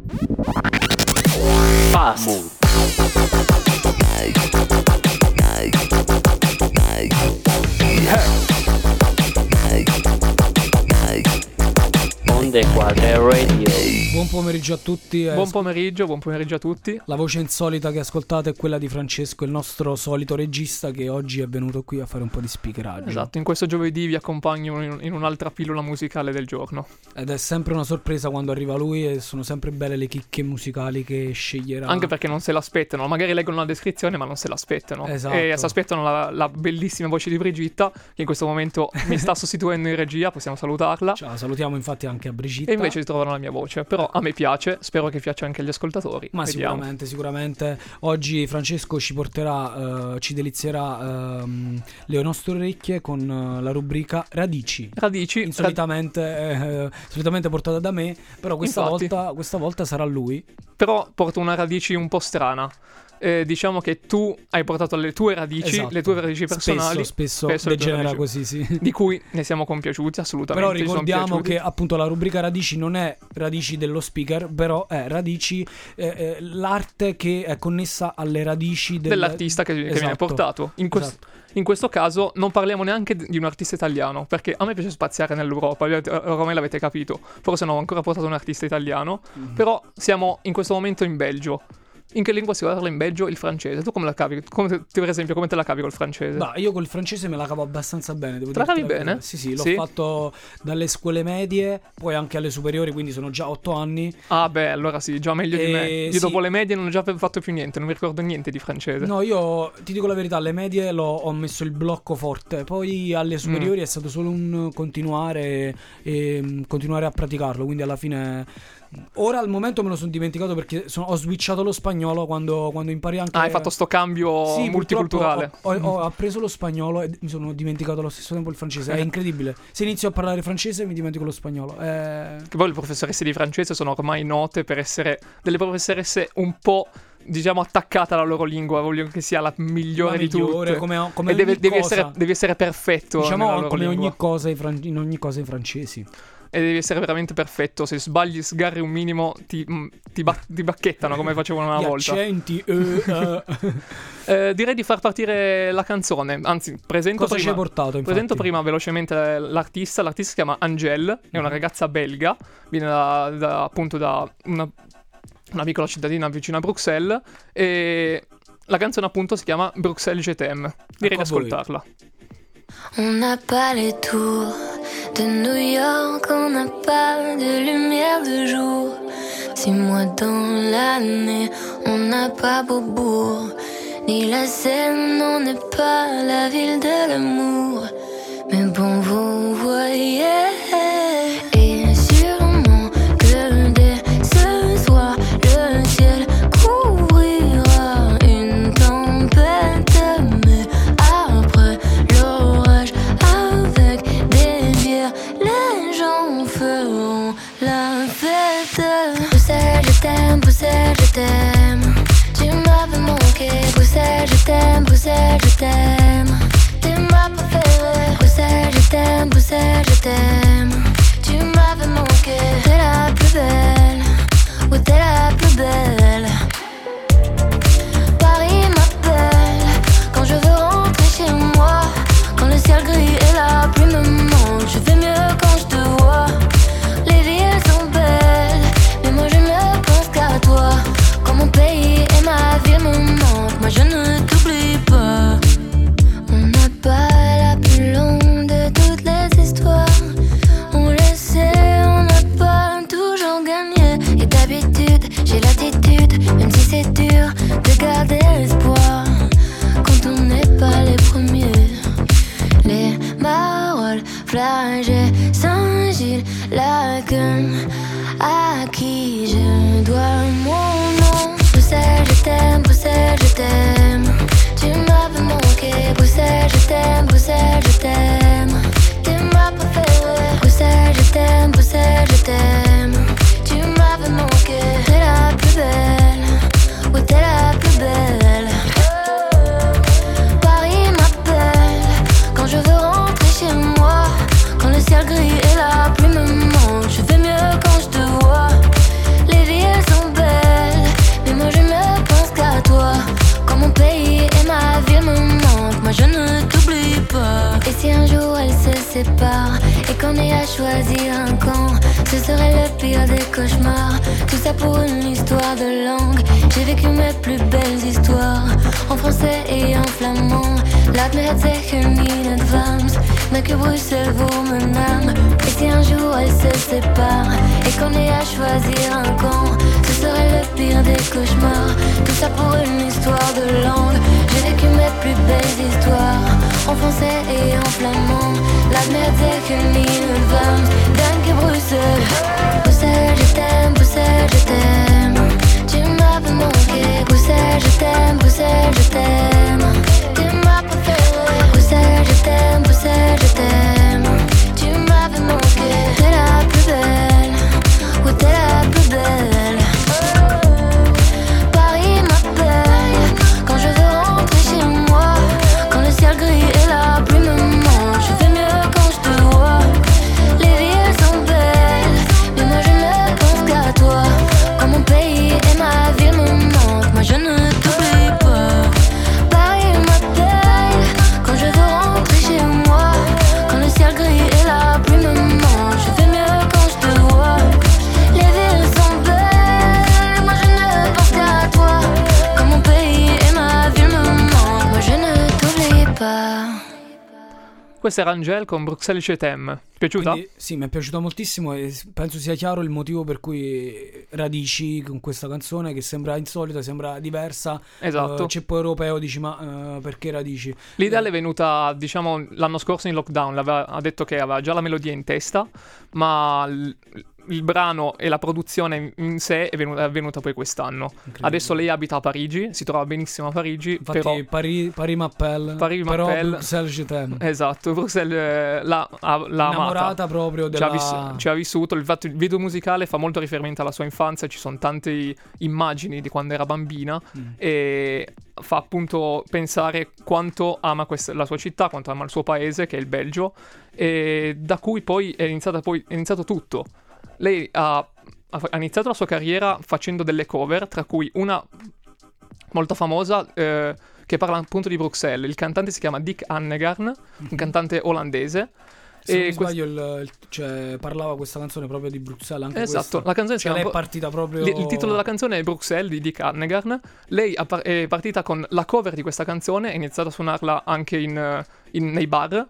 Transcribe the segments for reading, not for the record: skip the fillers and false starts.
Fast. Onde Quadre Radio. Buon pomeriggio a tutti. Buon pomeriggio a tutti. La voce insolita che ascoltate è quella di Francesco, il nostro solito regista che oggi è venuto qui a fare un po' di speakeraggio. Esatto, in questo giovedì vi accompagno in un'altra pillola musicale del giorno. Ed è sempre una sorpresa quando arriva lui e sono sempre belle le chicche musicali che sceglierà. Anche perché non se l'aspettano, magari leggono la descrizione ma non se l'aspettano. Esatto. E si aspettano la bellissima voce di Brigitta, che in questo momento mi sta sostituendo in regia, possiamo salutarla. Ciao, salutiamo infatti anche a Brigitta. E invece si trovano la mia voce, però a me piace, spero che piaccia anche agli ascoltatori. Ma vediamo. sicuramente oggi Francesco ci porterà, ci delizierà le nostre orecchie con la rubrica Radici. Solitamente portata da me, però questa volta sarà lui. Però porto una radici un po' strana. Diciamo che tu hai portato le tue radici, esatto. Le tue radici personali. Spesso degenera così, sì. Di cui ne siamo compiaciuti, assolutamente. Però ricordiamo che appunto la rubrica Radici non è radici dello speaker, però è radici, l'arte che è connessa alle radici dell'artista che viene portato. In questo caso non parliamo neanche di un artista italiano, perché a me piace spaziare nell'Europa, ormai l'avete capito. Forse non ho ancora portato un artista italiano, però siamo in questo momento in Belgio. In che lingua si parla in Belgio? Il francese. Tu come la cavi? Per esempio, come te la cavi col francese? Bah, io col francese me la cavo abbastanza bene. Te la cavi bene? Sì, l'ho fatto dalle scuole medie, poi anche alle superiori, quindi sono già 8 anni. Ah beh, allora sì, già meglio di me. Io dopo le medie non ho già fatto più niente, non mi ricordo niente di francese. No, io ti dico la verità, alle medie ho messo il blocco forte, poi alle superiori è stato solo un continuare a praticarlo, quindi alla fine... Ora al momento me lo sono dimenticato perché ho switchato lo spagnolo quando impari anche... hai fatto sto cambio multiculturale. Ho appreso lo spagnolo e mi sono dimenticato allo stesso tempo il francese. È incredibile. Se inizio a parlare francese mi dimentico lo spagnolo. Che poi le professoresse di francese sono ormai note per essere delle professoresse un po', diciamo, attaccata alla loro lingua. Voglio che sia la migliore di tutte. Come e devi essere perfetto, diciamo, come ogni cosa in ogni cosa i francesi. E devi essere veramente perfetto. Se sbagli, sgarri un minimo, ti bacchettano come facevano una volta. Gli accenti. Direi di far partire la canzone. Anzi, presento prima velocemente l'artista. L'artista si chiama Angèle, è una ragazza belga. Viene appunto da una piccola cittadina vicino a Bruxelles. E la canzone appunto si chiama Bruxelles Je t'aime. Direi di ascoltarla. On n'a pas les tours de New York, on n'a pas de lumière de jour. 6 mois dans l'année, on n'a pas Beaubourg, ni la Seine, on n'est pas la ville de l'amour. Mais bon, vous voyez, et sûrement que dès ce soir, le ciel couvrira une tempête. Mais après l'orage, avec des bières, les gens feront la fête. Bruxelles, je t'aime, Bruxelles, je t'aime. Tu m'avais manqué, Bruxelles, je t'aime, Bruxelles, je t'aime. T'es ma préférée, Bruxelles, je t'aime, Bruxelles, je t'aime. Tu m'avais manqué, t'es la plus belle, oui t'es la plus belle. Paris m'appelle, quand je veux rentrer chez moi. Quand le ciel gris et la pluie me manquent, je fais mieux quand je te vois. Les villes sont belles, mais moi je ne pense qu'à toi. Quand mon pays et ma ville me manquent, moi je ne t'oublie pas. On n'a pas la plus longue de toutes les histoires. On le sait, on n'a pas toujours gagné. Et d'habitude, j'ai l'attitude, même si c'est dur, de garder l'espoir. Quand on n'est pas les premiers. Les Marolles, Flagey, Saint-Gilles, Laken, à qui je dois mon nom. Bruxelles, je t'aime, Bruxelles, je t'aime. Tu m'avais manqué, Bruxelles, je t'aime, Bruxelles, je t'aime. T'es ma préférée, Bruxelles, je t'aime, Bruxelles, je t'aime. Tu m'avais manqué, t'es la plus belle, oui t'es la plus belle. Paris m'appelle, quand je veux rentrer chez moi. Quand le ciel gris et la pluie me manquent, je fais mieux quand je te vois. Les villes sont sépare et qu'on ait à choisir un camp, ce serait le pire des cauchemars. Tout ça pour une histoire de langue. J'ai vécu mes plus belles histoires en français et en flamand. Laat me het zeggen in advance, mais que Bruxelles vaut mon âme. Et si un jour elle se sépare et qu'on ait à choisir un camp, ce serait le pire des cauchemars. Tout ça pour une histoire de langue. J'ai vécu mes plus belles histoires en français et en flamand. Laat me het zeggen in advance, dank Bruxelles. Bruxelles, je t'aime, Bruxelles, je t'aime. Tu m'avais manqué, Bruxelles, je t'aime, Bruxelles, je t'aime. Tu m'as préféré, Bruxelles, je t'aime, Bruxelles, je t'aime. Tu m'avais manqué, t'es la plus belle, oui t'es la plus belle. Paris m'appelle quand je veux rentrer chez moi. Quand le ciel gris et la pluie me manquent, je fais mieux quand je te vois. Les villes sont belles, mais moi je ne pense qu'à toi. Quand mon pays et ma ville me manquent, moi je ne t'oublie pas. Paris m'appelle quand je veux rentrer chez moi. Quand le ciel gris et la pluie me manquent, je fais mieux quand je te vois. Les villes sont belles, moi je ne pense qu'à toi. Quand mon pays et ma ville me manquent, moi je ne t'oublie pas. Questa era Angèle con Bruxelles je t'aime. Piaciuta? Quindi, sì, mi è piaciuta moltissimo e penso sia chiaro il motivo per cui Radici con questa canzone, che sembra insolita, sembra diversa. Esatto. Ceppo europeo, dici ma perché Radici? L'idea le è venuta, diciamo, l'anno scorso in lockdown. Ha detto che aveva già la melodia in testa, ma il brano e la produzione in sé è venuta poi quest'anno. Adesso lei abita a Parigi, si trova benissimo a Parigi. Infatti però Paris m'appelle, però Bruxelles je t'aime. Esatto, Bruxelles l'ha amata. Innamorata proprio della... Ci ha vissuto. Il video musicale fa molto riferimento alla sua infanzia, ci sono tante immagini di quando era bambina e fa appunto pensare quanto ama la sua città, quanto ama il suo paese, che è il Belgio, e da cui poi è iniziato tutto. Lei ha iniziato la sua carriera facendo delle cover, tra cui una molto famosa che parla appunto di Bruxelles. Il cantante si chiama Dick Annegarn, un cantante olandese. Se non mi sbaglio, parlava questa canzone proprio di Bruxelles, anche esatto, questa. La canzone lei è partita proprio... Il titolo della canzone è Bruxelles di Dick Annegarn. Lei è partita con la cover di questa canzone, è iniziata a suonarla anche nei bar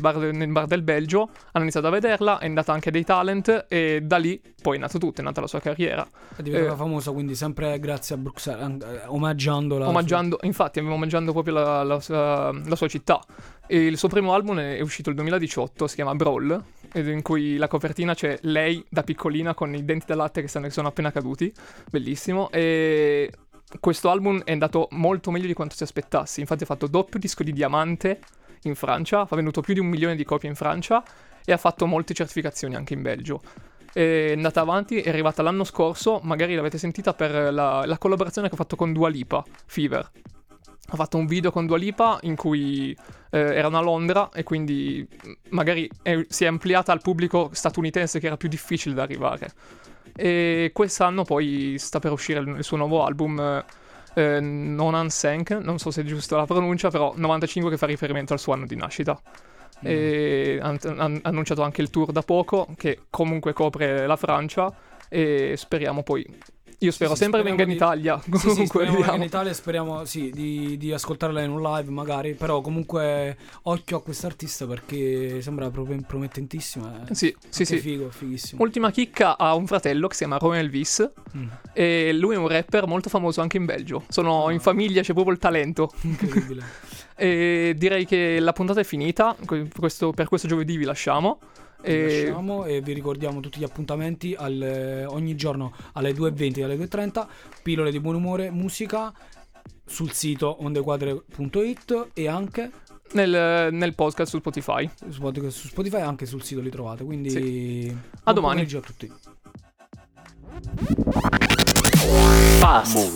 del Belgio. Hanno iniziato a vederla, è andata anche a dei talent e da lì poi è nato tutto, è nata la sua carriera. È diventata famosa, quindi sempre grazie a Bruxelles, omaggiandola. Infatti, omaggiando proprio la sua città. E il suo primo album è uscito nel 2018, si chiama Brawl, in cui la copertina c'è lei da piccolina con i denti da latte che sono appena caduti, bellissimo. E questo album è andato molto meglio di quanto si aspettassi, infatti ha fatto doppio disco di diamante in Francia, ha venduto più di 1 milione di copie in Francia e ha fatto molte certificazioni anche in Belgio. È andata avanti, è arrivata l'anno scorso, magari l'avete sentita per la collaborazione che ha fatto con Dua Lipa, Fever. Ha fatto un video con Dua Lipa in cui erano a Londra e quindi magari si è ampliata al pubblico statunitense, che era più difficile da arrivare. E quest'anno poi sta per uscire il suo nuovo album, Non Un Cinq, non so se è giusta la pronuncia, però 95, che fa riferimento al suo anno di nascita. E ha annunciato anche il tour da poco, che comunque copre la Francia, e speriamo poi... Io spero sempre venga in Italia. Comunque venga in Italia, speriamo di ascoltarla in un live magari. Però comunque occhio a quest'artista, perché sembra proprio promettentissima. Sì. Fighissimo. Ultima chicca, ha un fratello che si chiama Romain Elvis e lui è un rapper molto famoso anche in Belgio. Sono in famiglia, c'è proprio il talento. Incredibile. E direi che la puntata è finita. Per questo giovedì vi lasciamo. E vi ricordiamo tutti gli appuntamenti ogni giorno alle 2:20 e alle 2:30. Pillole di buon umore, musica sul sito ondequadre.it e anche nel podcast su Spotify. Su Spotify e anche sul sito li trovate. Quindi sì. A domani. Buon pomeriggio a tutti. Fast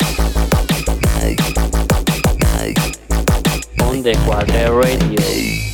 Ondequadre Radio.